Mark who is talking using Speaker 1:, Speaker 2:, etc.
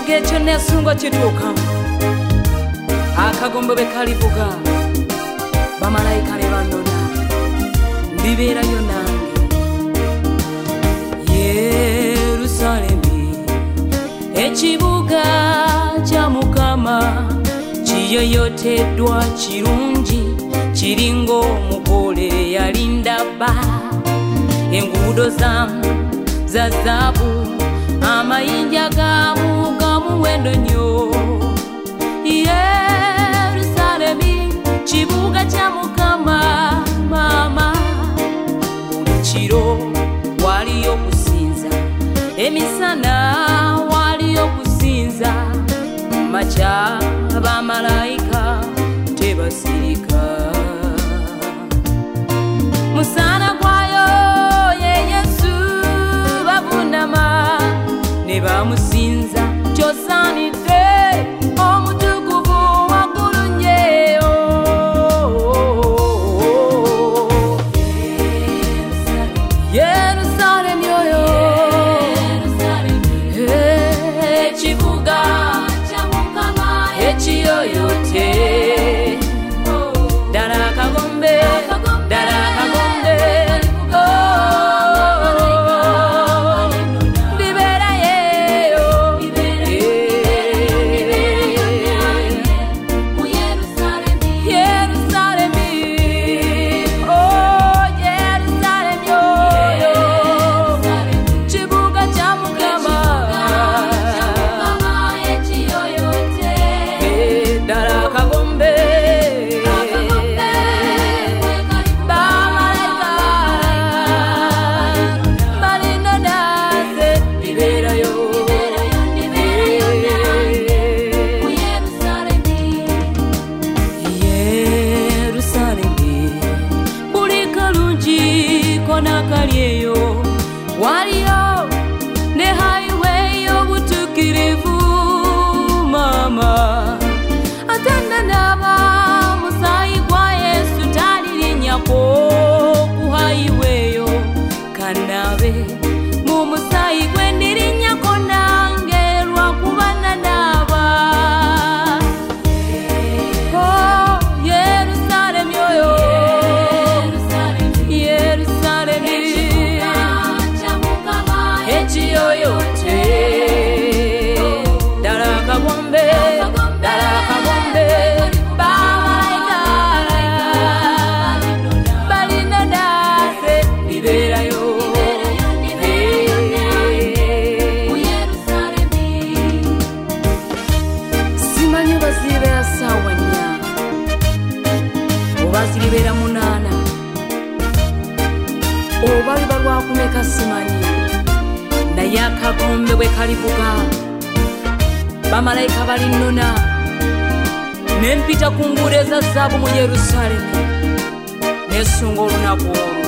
Speaker 1: ekyo nesungo kituukamu akagombo bekalivuga bamalayika ne bannona ndibeerayo nange Yerusalemi ekibuga kya Mukama kiyoyoteddwa kirungi kiringa omugole yalinda bba enguudo zaamu za zaabu amayinja gaamu gamuwendo nnyo Yerusalemi kibuga kya Mukama mama buli kiro waliyo kusinza emisana waliyo kusinza makya bamalayika tebasirika musana kwayo ye Yesu bavunama ne bamusinza kyosaanidde omutukuvu waggulu nnyo Yerusalemi oyo ekibuga kya Mukama ekiyoyote ddala akagombe ddala akagombe nakalyeyo waliyo ne highway y'obutuukirivu mama atanda naba musaayi gwa Yesu talirinnyako ku highway yo kanabe mu musaayi gwe ndirinnyako nange lwakuba nanaaba Yerusalemi oyo ekiyoyote ddala akagombe ddala akagombe bamalayika balinonase bibeerayo simanyi baziribeera ssaawa nnya oba ziribeera 8 oba biba lwakumeka simanyi naye akagombe bwe kalivuga bamalayika balinona nempita ku nguudo eza zaabu mu Yerusalemi nesunga olunaku olwo